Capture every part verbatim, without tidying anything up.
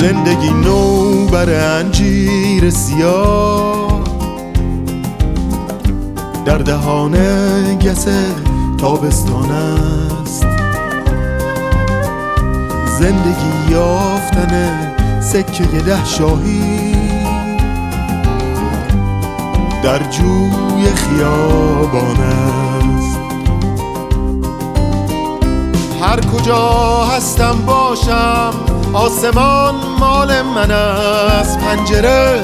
زندگی نو بر انجیر سیاه، در دهان گس تابستان است. زندگی یافتن سکه ده شاهی در جوی خیابان است. هر کجا هستم باشم آسمان مال من است. پنجره،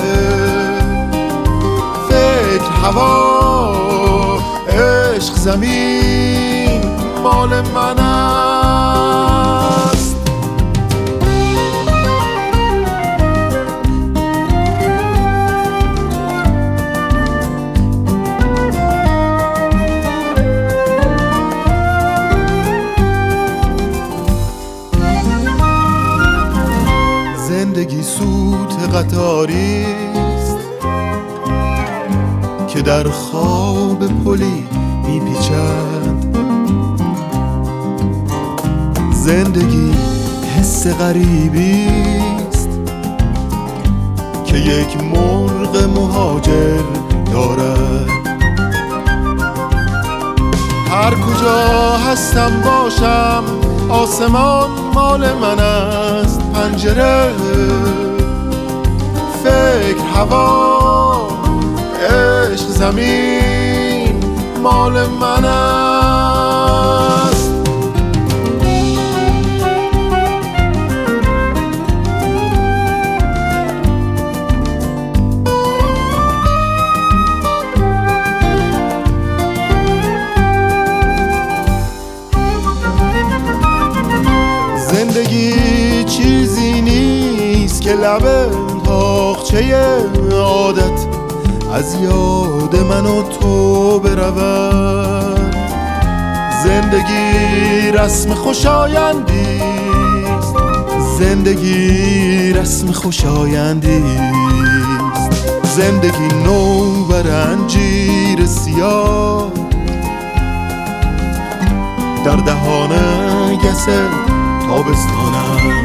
فکر، هوا، عشق، زمین مال من است. زندگی سوت قطاری است که در خواب پلی میپیچد. زندگی حس غریبی است که یک مرغ مهاجر دارد. هر کجا هستم باشم آسمان مال من است. پنجره، فکر، هوا، عشق، زمین مال من است. زندگی چیزی نیست که لب تاقچه عادت از یاد من و تو برود. زندگی رسم خوشایندی است. زندگی رسم خوشایندی است. زندگی نو بر انجیر سیاه، در دهان گس تابستان است.